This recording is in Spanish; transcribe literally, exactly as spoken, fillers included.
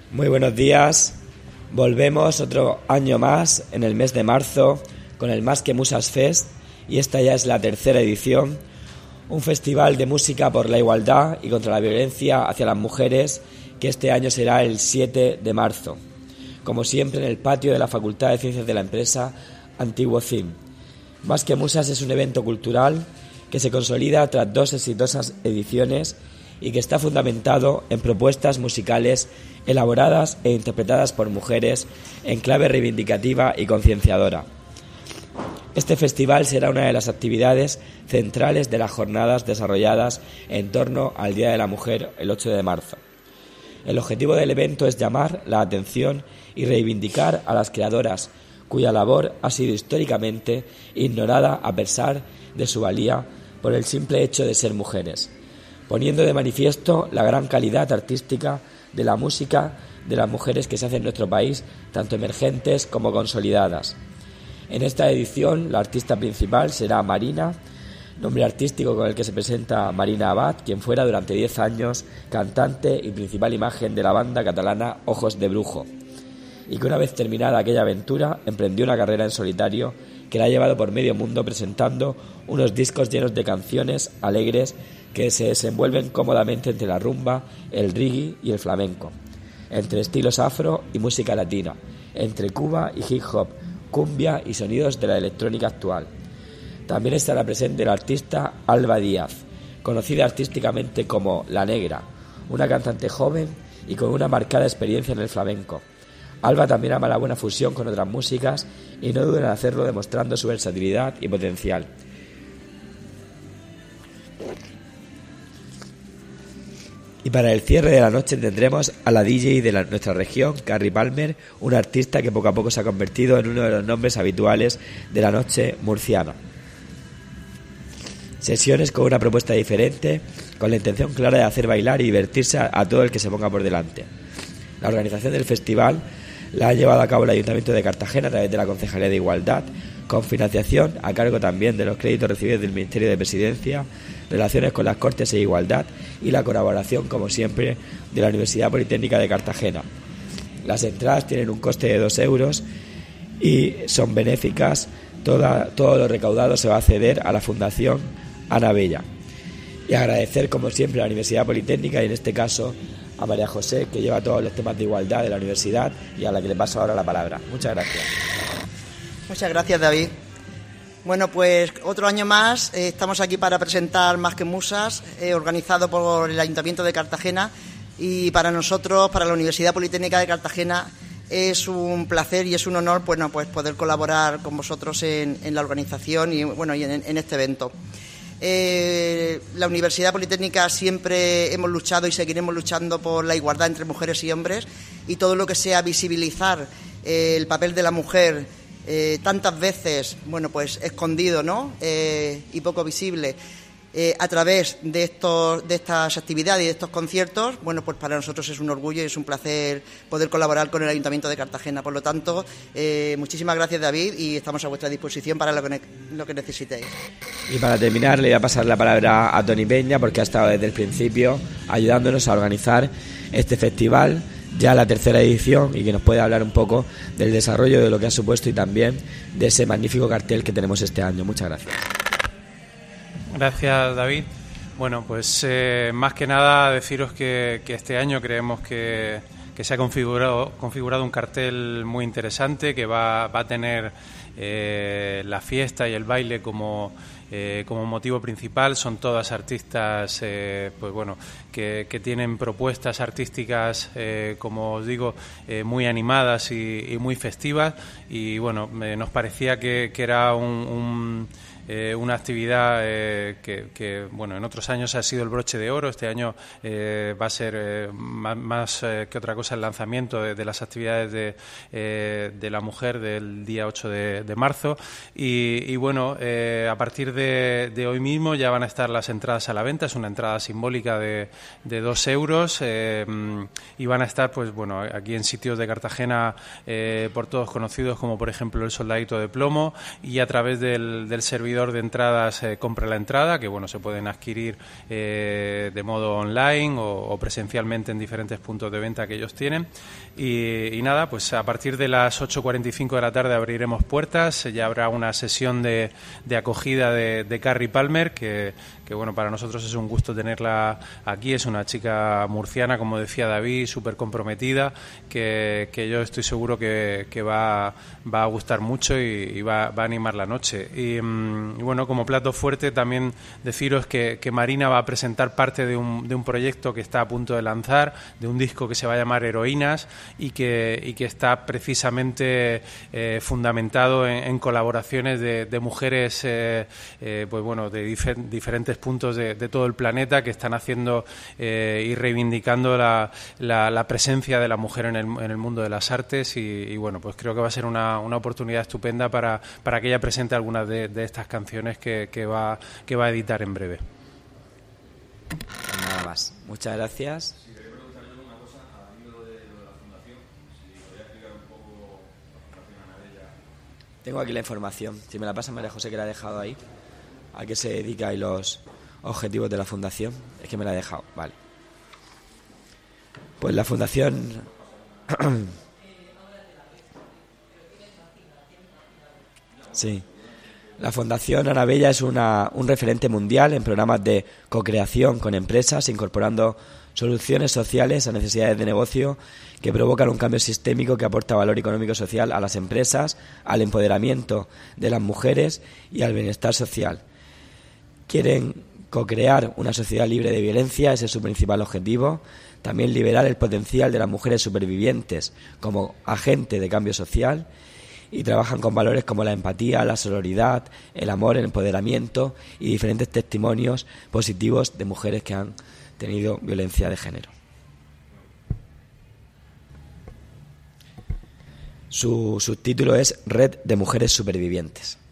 Muy buenos días. Volvemos otro año más en el mes de marzo con el Más que Musas Fest y esta ya es la tercera edición, un festival de música por la igualdad y contra la violencia hacia las mujeres que este año será el siete de marzo, como siempre en el patio de la Facultad de Ciencias de la Empresa Antiguo C I M. Más que Musas es un evento cultural que se consolida tras dos exitosas ediciones y que está fundamentado en propuestas musicales elaboradas e interpretadas por mujeres en clave reivindicativa y concienciadora. Este festival será una de las actividades centrales de las jornadas desarrolladas en torno al Día de la Mujer el ocho de marzo. El objetivo del evento es llamar la atención y reivindicar a las creadoras cuya labor ha sido históricamente ignorada a pesar de su valía por el simple hecho de ser mujeres, poniendo de manifiesto la gran calidad artística de la música de las mujeres que se hace en nuestro país, tanto emergentes como consolidadas. En esta edición, la artista principal será Marina, nombre artístico con el que se presenta Marina Abad, quien fuera durante diez años cantante y principal imagen de la banda catalana Ojos de Brujo, y que una vez terminada aquella aventura, emprendió una carrera en solitario que la ha llevado por medio mundo presentando unos discos llenos de canciones alegres que se desenvuelven cómodamente entre la rumba, el reggae y el flamenco, entre estilos afro y música latina, entre Cuba y hip hop, cumbia y sonidos de la electrónica actual. También estará presente la artista Alba Díaz, conocida artísticamente como La Negra, una cantante joven y con una marcada experiencia en el flamenco. Alba también ama la buena fusión con otras músicas y no duda en hacerlo demostrando su versatilidad y potencial. Y para el cierre de la noche tendremos a la D J de la, nuestra región, Carrie Palmer, una artista que poco a poco se ha convertido en uno de los nombres habituales de la noche murciana. Sesiones con una propuesta diferente, con la intención clara de hacer bailar y divertirse a, a todo el que se ponga por delante. La organización del festival la ha llevado a cabo el Ayuntamiento de Cartagena a través de la Concejalía de Igualdad, con financiación a cargo también de los créditos recibidos del Ministerio de Presidencia, relaciones con las Cortes e Igualdad y la colaboración, como siempre, de la Universidad Politécnica de Cartagena. Las entradas tienen un coste de dos euros y son benéficas. Toda, todo lo recaudado se va a ceder a la Fundación Ana Bella. Y agradecer, como siempre, a la Universidad Politécnica y en este caso a María José, que lleva todos los temas de igualdad de la universidad y a la que le paso ahora la palabra. Muchas gracias. Muchas gracias, David. Bueno, pues otro año más eh, estamos aquí para presentar Más que Musas, eh, organizado por el Ayuntamiento de Cartagena, y para nosotros, para la Universidad Politécnica de Cartagena, es un placer y es un honor, bueno, pues poder colaborar con vosotros en, en la organización y bueno y en, en este evento. Eh, la Universidad Politécnica siempre hemos luchado y seguiremos luchando por la igualdad entre mujeres y hombres, y todo lo que sea visibilizar eh, el papel de la mujer eh, tantas veces, bueno, pues escondido, ¿no? Eh, y poco visible eh, a través de estos de estas actividades y de estos conciertos, bueno, pues para nosotros es un orgullo y es un placer poder colaborar con el Ayuntamiento de Cartagena. Por lo tanto, eh, muchísimas gracias, David, y estamos a vuestra disposición para lo que, ne- lo que necesitéis. Y para terminar, le voy a pasar la palabra a Tony Peña, porque ha estado desde el principio ayudándonos a organizar este festival, ya la tercera edición, y que nos puede hablar un poco del desarrollo de lo que ha supuesto y también de ese magnífico cartel que tenemos este año. Muchas gracias. Gracias, David. Bueno, pues eh, más que nada deciros que, que este año creemos que, que se ha configurado, configurado un cartel muy interesante que va, va a tener eh, la fiesta y el baile como, eh, como motivo principal. Son todas artistas eh, pues bueno, que, que tienen propuestas artísticas, eh, como os digo, eh, muy animadas y, y muy festivas, y bueno, eh, nos parecía que, que era un... un Eh, una actividad eh, que, que bueno, en otros años ha sido el broche de oro. Este año eh, va a ser eh, más, más eh, que otra cosa el lanzamiento de, de las actividades de, eh, de la mujer del día ocho de, de marzo y, y bueno, eh, a partir de, de hoy mismo ya van a estar las entradas a la venta. Es una entrada simbólica de, de dos euros eh, y van a estar, pues bueno, aquí en sitios de Cartagena eh, por todos conocidos, como por ejemplo el Soldadito de Plomo, y a través del, del servidor expedidor de entradas eh, Compra la Entrada, que bueno, se pueden adquirir eh, de modo online o, o presencialmente en diferentes puntos de venta que ellos tienen. Y, y nada, pues a partir de las ocho cuarenta y cinco de la tarde abriremos puertas, ya habrá una sesión de, de acogida de, de Carrie Palmer, que, que bueno, para nosotros es un gusto tenerla aquí. Es una chica murciana, como decía David, súper comprometida, que, que yo estoy seguro que, que va, va a gustar mucho y, y va, va a animar la noche. Y, y bueno, como plato fuerte también deciros que, que Marina va a presentar parte de un, de un proyecto que está a punto de lanzar, de un disco que se va a llamar Heroínas, y que, y que está precisamente eh, fundamentado en, en colaboraciones de, de mujeres eh, eh, pues bueno, de difer, diferentes puntos de, de todo el planeta, que están haciendo eh, y reivindicando la, la, la presencia de la mujer en el, en el mundo de las artes. Y, y bueno, pues creo que va a ser una, una oportunidad estupenda para, para que ella presente algunas de, de estas canciones que, que, va, que va a editar en breve. Nada más. Muchas gracias. Tengo aquí la información. Si me la pasa María José, que la ha dejado ahí. ¿A qué se dedica y los objetivos de la fundación? Es que me la ha dejado. Vale. Pues la fundación... sí. La Fundación Ana Bella es una, un referente mundial en programas de co-creación con empresas, incorporando soluciones sociales a necesidades de negocio que provocan un cambio sistémico que aporta valor económico y social a las empresas, al empoderamiento de las mujeres y al bienestar social. Quieren co-crear una sociedad libre de violencia, ese es su principal objetivo. También liberar el potencial de las mujeres supervivientes como agente de cambio social, y trabajan con valores como la empatía, la sororidad, el amor, el empoderamiento y diferentes testimonios positivos de mujeres que han tenido violencia de género. Su subtítulo es Red de Mujeres Supervivientes.